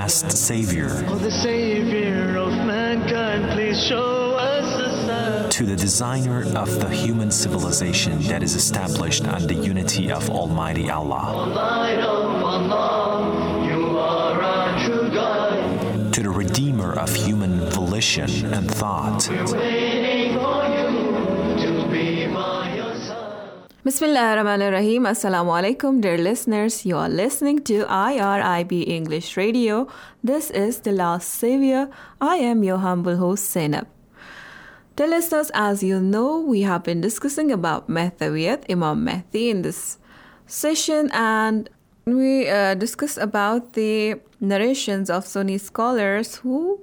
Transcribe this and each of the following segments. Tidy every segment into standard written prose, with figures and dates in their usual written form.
last Savior. Oh, the Savior of mankind, please show us a sign. To the designer of the human civilization that is established on the unity of Almighty Allah. Light of Allah, you are our true guide. To the redeemer of human volition and thought. We're waiting for you to be by your side. Bismillah ar-Rahman ar-Rahim. Assalamu alaikum, dear listeners. You are listening to IRIB English Radio. This is The Last Savior. I am your humble host, Zainab. Dear listeners, as you know, we have been discussing about Mahdawiyat, Imam Mahdi in this session, and we discussed about the narrations of Sunni scholars who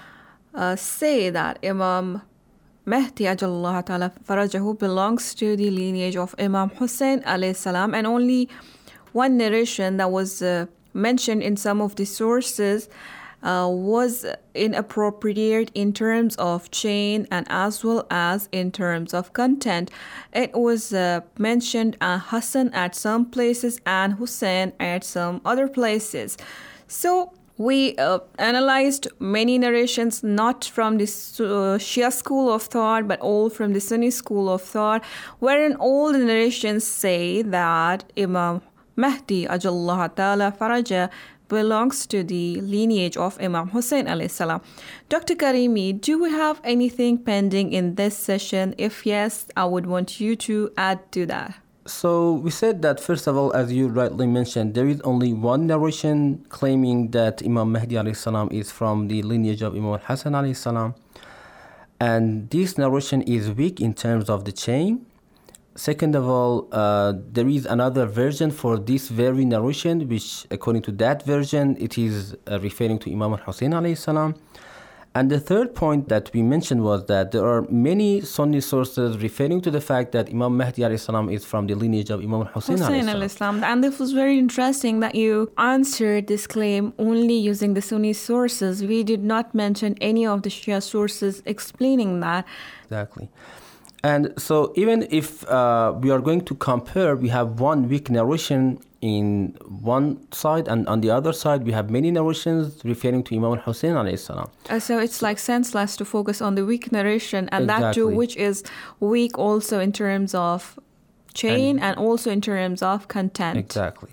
say that Imam Mahdi Ajallahu Ta'ala Farajahu belongs to the lineage of Imam Hussein alayhi salam, and only one narration that was mentioned in some of the sources was inappropriate in terms of chain and as well as in terms of content. It was mentioned Hassan at some places and Hussein at some other places. So we analyzed many narrations, not from the Shia school of thought, but all from the Sunni school of thought, wherein all the narrations say that Imam Mahdi Ajallahu Ta'ala Faraja belongs to the lineage of Imam Hussein alayhi salam. Dr. Karimi, do we have anything pending in this session? If yes, I would want you to add to that. So we said that, first of all, as you rightly mentioned, there is only one narration claiming that Imam Mahdi alayhi salam is from the lineage of Imam Hassan alayhi salam. And this narration is weak in terms of the chain. Second of all, there is another version for this very narration, which according to that version, it is referring to Imam Hussein alayhi salam. And the third point that we mentioned was that there are many Sunni sources referring to the fact that Imam Mahdi alayhi salam is from the lineage of Imam Hussein alayhi salam. And this was very interesting that you answered this claim only using the Sunni sources. We did not mention any of the Shia sources explaining that. Exactly. And so even if we are going to compare, we have one weak narration in one side, and on the other side we have many narrations referring to Imam Hussein alayhi salam. So it's like senseless to focus on the weak narration, and Exactly. that too which is weak also in terms of chain and also in terms of content. Exactly.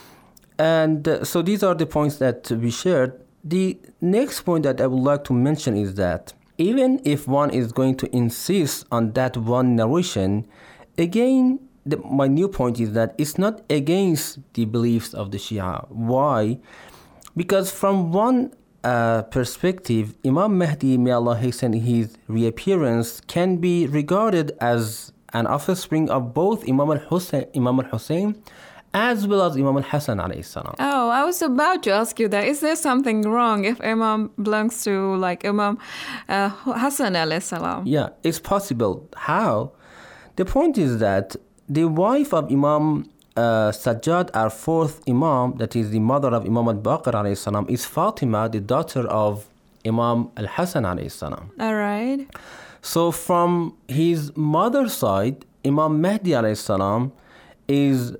And so these are the points that we shared. The next point that I would like to mention is that even if one is going to insist on that one narration, again, my new point is that it's not against the beliefs of the Shia. Why? Because from one perspective, Imam Mahdi, may Allah hasten his reappearance, can be regarded as an offspring of both Imam al-Hussein as well as Imam al-Hassan alayhi salam. Oh, I was about to ask you that. Is there something wrong if Imam belongs to like Imam Hassan alayhi salam? Yeah, it's possible. How? The point is that the wife of Imam Sajjad, our fourth Imam, that is the mother of Imam al-Baqir alayhi salam, is Fatima, the daughter of Imam al-Hassan alayhi salam. All right. So from his mother's side, Imam Mahdi alayhi salam is,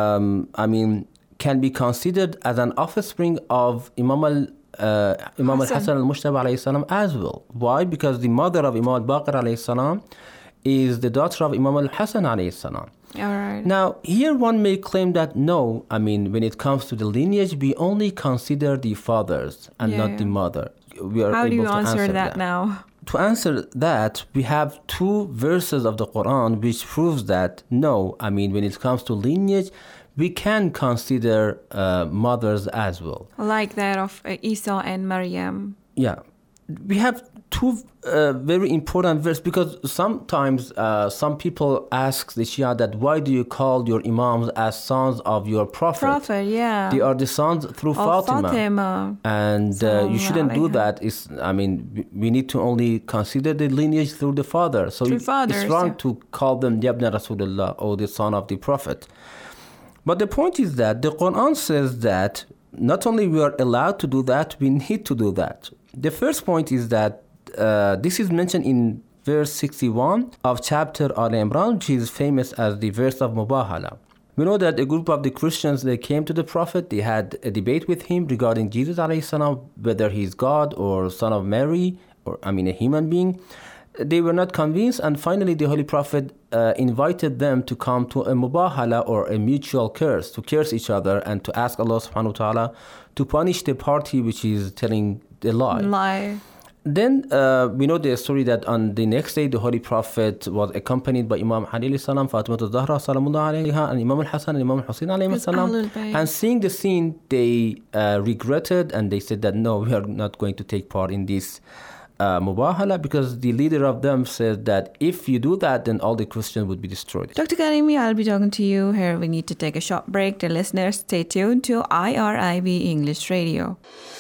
can be considered as an offspring of Imam al-Hassan al-Mujtaba alayhi salam as well. Why? Because the mother of Imam al-Baqir alayhi salam is the daughter of Imam al-Hassan alayhi salam. All right. Now, here one may claim that no, when it comes to the lineage, we only consider the fathers and not the mother. We are How do you able to answer that now? To answer that, we have two verses of the Quran which proves that no, when it comes to lineage, we can consider mothers as well. Like that of Isa and Maryam. Yeah. We have two very important verses, because sometimes some people ask the Shia that why do you call your imams as sons of your prophet? Yeah. They are the sons through Fatima. And you shouldn't do that. We need to only consider the lineage through the father. So it's wrong to call them Yabna Rasulullah, or the son of the prophet. But the point is that the Quran says that not only we are allowed to do that, we need to do that. The first point is that this is mentioned in verse 61 of chapter Al Imran, which is famous as the verse of Mubahala. We know that a group of the Christians, they came to the Prophet, they had a debate with him regarding Jesus alayhi salam, whether he's God or son of Mary, or a human being. They were not convinced, and finally the Holy Prophet invited them to come to a mubahala, or a mutual curse, to curse each other and to ask Allah subhanahu wa ta'ala to punish the party which is telling the lie. Then we know the story that on the next day the Holy Prophet was accompanied by Imam Ali alayhi salam, Fatima al-Zahra salamullah alayha, and Imam al-Hasan and Imam al-Hussein alayhi salam. And seeing the scene, they regretted, and they said that no, we are not going to take part in this mubahala, because the leader of them said that if you do that, then all the Christians would be destroyed. Dr. Karimi, I'll be talking to you here. We need to take a short break. Dear listeners, stay tuned to IRIB English Radio.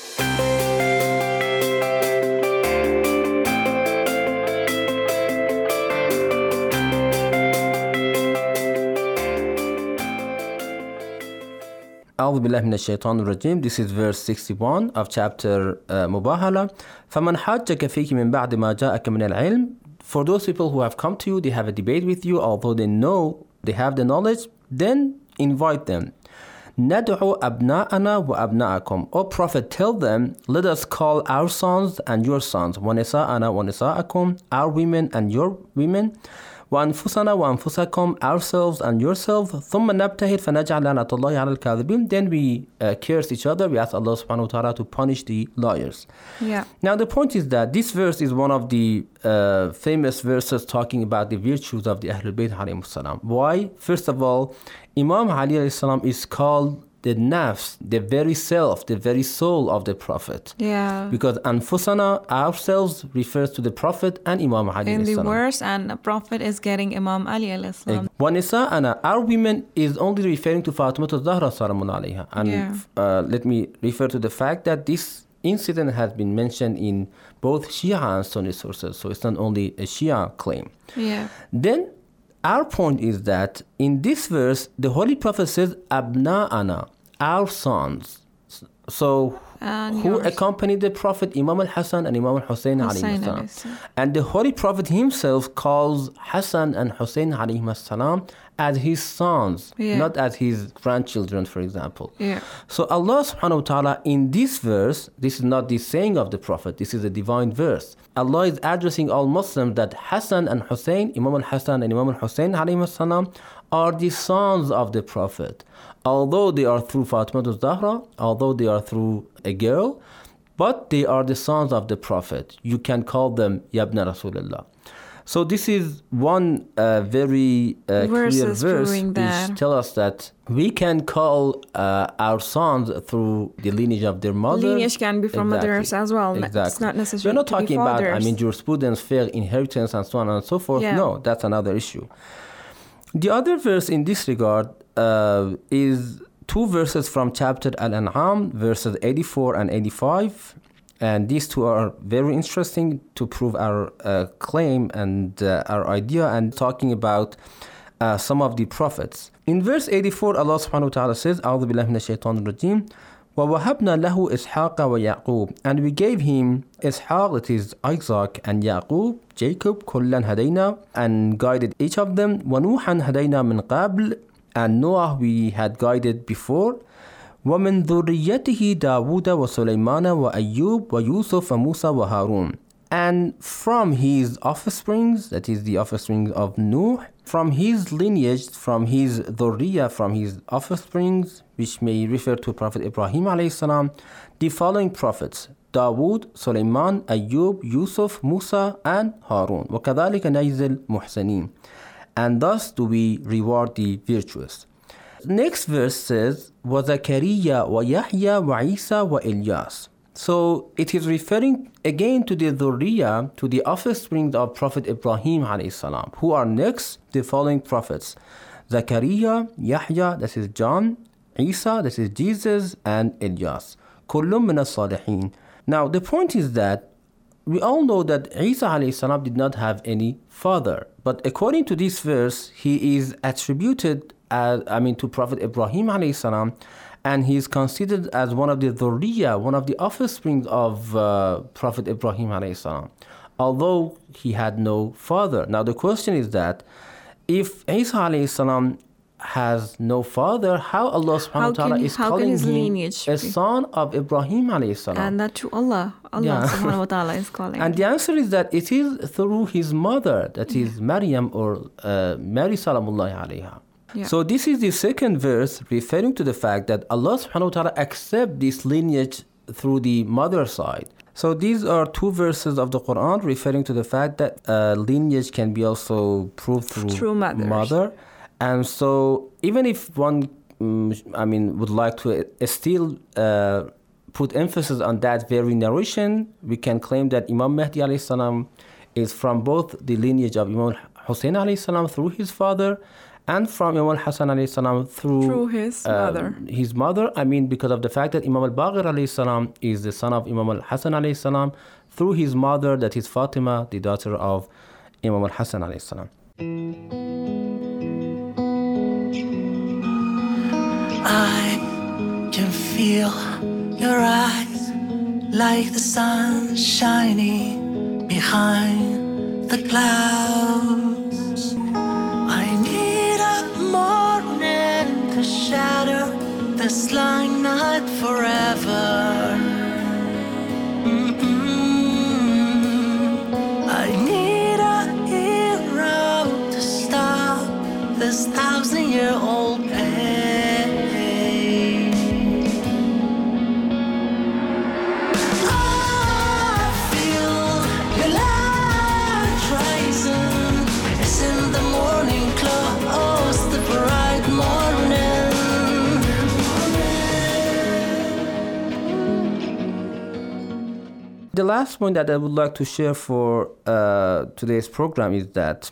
أعوذ بالله من الشيطان الرجيم. This is verse 61 of chapter Mubahala. فَمَنْ حَاجَّكَ فِيكِ مِنْ بَعْدِ مَا جَاءَكَ مِنَ الْعِلْمِ. For those people who have come to you, they have a debate with you, although they know, they have the knowledge, then invite them. نَدْعُ أَبْنَاءَنَا وَأَبْنَاءَكُمْ. O Prophet, tell them, let us call our sons and your sons, وَنِسَاءَنَا وَنِسَاءَكُمْ, our women and your women, وأنفسنا وأنفسكم, ourselves and yourselves, ثم نبتهل فنجعل لعنة الله على الكاذبين. Then we curse each other. We ask Allah subhanahu wa ta'ala to punish the liars. Yeah. Now the point is that this verse is one of the famous verses talking about the virtues of the Ahlul Bayt alayhi salam. Why? First of all, Imam Ali alayhi salam is called the nafs, the very self, the very soul of the Prophet. Yeah. Because anfusana, ourselves, refers to the Prophet and Imam Ali in alayhi the salam. verse, and the Prophet is getting Imam Ali alayhi salam. وَنِسَاءَنَا, our women, is only referring to Fatima al-Zahra salamun alayha. And let me refer to the fact that this incident has been mentioned in both Shia and Sunni sources, so it's not only a Shia claim. Yeah. Then our point is that in this verse, the Holy Prophet says, Abna'ana, our sons. So who accompanied the Prophet? Imam al-Hasan and Imam al-Hussein alayhi salam. And the Holy Prophet himself calls Hassan and Hussein alayhi salam as his sons, not as his grandchildren, for example. Yeah. So Allah subhanahu wa ta'ala in this verse, this is not the saying of the Prophet, this is a divine verse. Allah is addressing all Muslims that Hassan and Hussein, Imam al-Hasan and Imam al-Hussein alayhi salam, are the sons of the Prophet. Although they are through Fatima al-Zahra, although they are through a girl, but they are the sons of the Prophet. You can call them Yabna Rasulullah. So this is one very clear verse which tells us that we can call our sons through the lineage of their mother. Lineage can be from mothers as well. Exactly. It's not necessarily We're not talking about, jurisprudence, fair inheritance, and so on and so forth. Yeah. No, that's another issue. The other verse in this regard is two verses from chapter Al-An'am, verses 84 and 85. And these two are very interesting to prove our claim and our idea, and talking about some of the prophets. In verse 84, Allah subhanahu wa ta'ala says, أعوذ بالله من الشيطان الرجيم, وَوَهَبْنَا لَهُ إِسْحَاقَ وَيَعْقُوبَ. And we gave him Ishaq, that is Isaac, and Yaqub, Jacob, كُلًّا هَدَيْنَا, and guided each of them. وَنُوحًا هَدَيْنَا مِنْ قَبْلِ, and Noah we had guided before. وَمِنْ ذُرِّيَّتِهِ دَاوُودَ وَسُلَيْمَانَ وَأَيُّوبَ وَيُوسُفَ وَمُوسَى وَهَارُونَ. And from his offsprings, that is the offspring of Nuh, from his lineage, from his dhurriya, from his offsprings, which may refer to Prophet Ibrahim alayhi salam, the following prophets: Dawood, Sulaiman, Ayyub, Yusuf, Musa, and Harun. وَكَذَلِكَ نَيْزِ الْمُحْسَنِينَ. And thus do we reward the virtuous. Next verse says, وَزَكَرِيَّ وَيَحْيَى وَعِيسَى وَإِلْيَاسَ. So it is referring again to the dhurriya, to the offspring of Prophet Ibrahim alayhi salam, who are next the following prophets: Zakaria, Yahya, that is John, Isa, that is Jesus, and Ilyas. كُلٌّ مِنَ الصَّالِحِينَ. Now the point is that we all know that Isa alayhi salam did not have any father, but according to this verse, he is attributed to Prophet Ibrahim alayhi salam, and he is considered as one of the dhurriya, one of the offspring of Prophet Ibrahim alayhi salam, although he had no father. Now the question is that if Isa alayhi salam has no father, how Allah subhanahu wa ta'ala is calling his him lineage a be? son of Ibrahim alayhi salam? And that to Allah Yeah. subhanahu wa ta'ala is calling. And the answer is that it is through his mother, that is Maryam or Mary salamullahi alayha. Yeah. So this is the second verse referring to the fact that Allah subhanahu wa ta'ala accepts this lineage through the mother side. So these are two verses of the Quran referring to the fact that lineage can be also proved through mothers. mother. And so even if one, would like to still put emphasis on that very narration, we can claim that Imam Mahdi alayhi salam is from both the lineage of Imam Hussein alayhi salam through his father, and from Imam al-Hasan alayhi salam through his mother. His mother, because of the fact that Imam al-Baqir alayhi salam is the son of Imam al-Hasan alayhi salam through his mother, that is Fatima, the daughter of Imam al-Hasan alayhi salam. I can feel your eyes like the sun shining behind the clouds. I need a morning to shatter this lying night forever. I need a hero to stop this 1,000-year-old pain. I feel your light rising. It's in the morning close, the bright morning. The last point that I would like to share for today's program is that,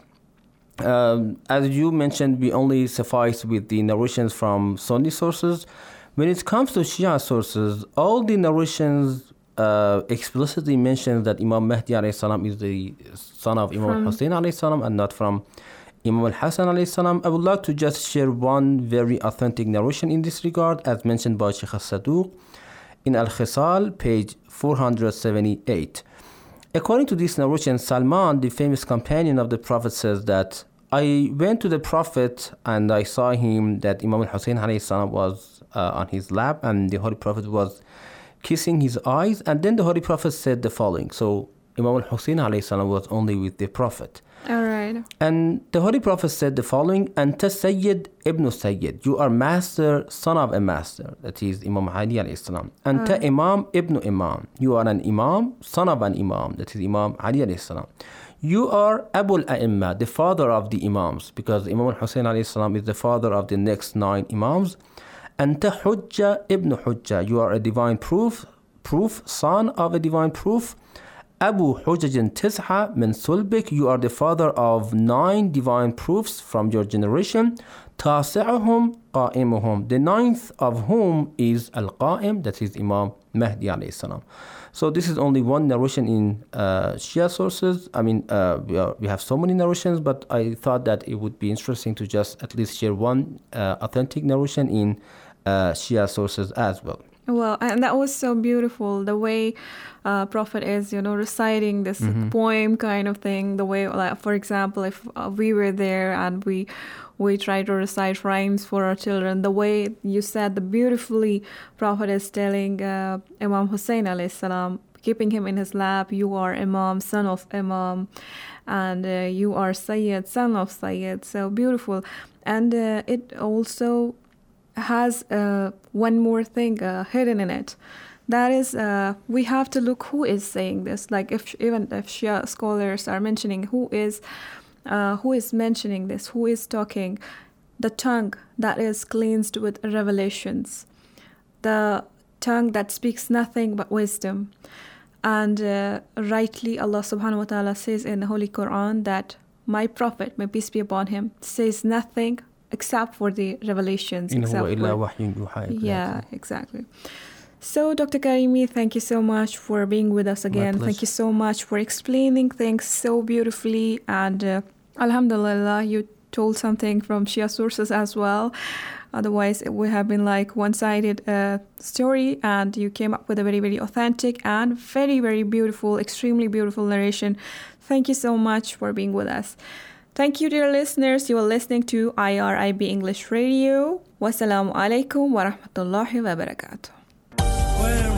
as you mentioned, we only suffice with the narrations from Sunni sources. When it comes to Shia sources, all the narrations explicitly mention that Imam Mahdi alayhi salam is the son of Imam Hussein alayhi salam and not from Imam al-Hasan alayhi salam. I would like to just share one very authentic narration in this regard, as mentioned by Sheikh al-Saduq in Al-Khisal, page 478. According to this narration, Salman, the famous companion of the Prophet, says that I went to the Prophet and I saw him that Imam al-Hussein alayhi salam was on his lap and the Holy Prophet was kissing his eyes, and then the Holy Prophet said the following. So Imam al-Hussein alayhi salam was only with the Prophet. All right. And the Holy Prophet said the following: Anta Sayyid ibn Sayyid, you are master, son of a master, that is Imam Ali alayhi salam. Anta Imam ibn Imam, you are an Imam, son of an Imam, that is Imam Ali alayhi salam. You are Abul A'imma, the father of the Imams, because Imam al-Hussein alayhi salam is the father of the next 9 Imams. Anta Hujja ibn Hujja, you are a divine proof, son of a divine proof. Abu Hujajin Tisha min Sulbik, you are the father of 9 divine proofs from your generation. Tasi'uhum qa'imuhum, the 9th of whom is Al-Qa'im, that is Imam Mahdi alayhi salam. So this is only one narration in Shia sources. We have so many narrations, but I thought that it would be interesting to just at least share one authentic narration in Shia sources as well. Well, and that was so beautiful, the way Prophet is, reciting this poem kind of thing, the way, like, for example, if we were there and we try to recite rhymes for our children, the way you said, the beautifully Prophet is telling Imam Hussein alayhi salam, keeping him in his lap, you are Imam, son of Imam, and you are Sayyid, son of Sayyid. So beautiful. And it also has one more thing hidden in it. That is, we have to look who is saying this. Like even if Shia scholars are mentioning who is mentioning this, who is talking, the tongue that is cleansed with revelations, the tongue that speaks nothing but wisdom. And rightly Allah subhanahu wa ta'ala says in the Holy Quran that my Prophet, may peace be upon him, says nothing except for the revelations. Yeah, exactly. So, Dr. Karimi, thank you so much for being with us again. Thank you so much for explaining things so beautifully. And alhamdulillah, you told something from Shia sources as well. Otherwise, it would have been like one-sided story. And you came up with a very, very authentic and very, very beautiful, extremely beautiful narration. Thank you so much for being with us. Thank you, dear listeners. You are listening to IRIB English Radio. Wassalamu alaikum wa rahmatullahi wa barakatuh.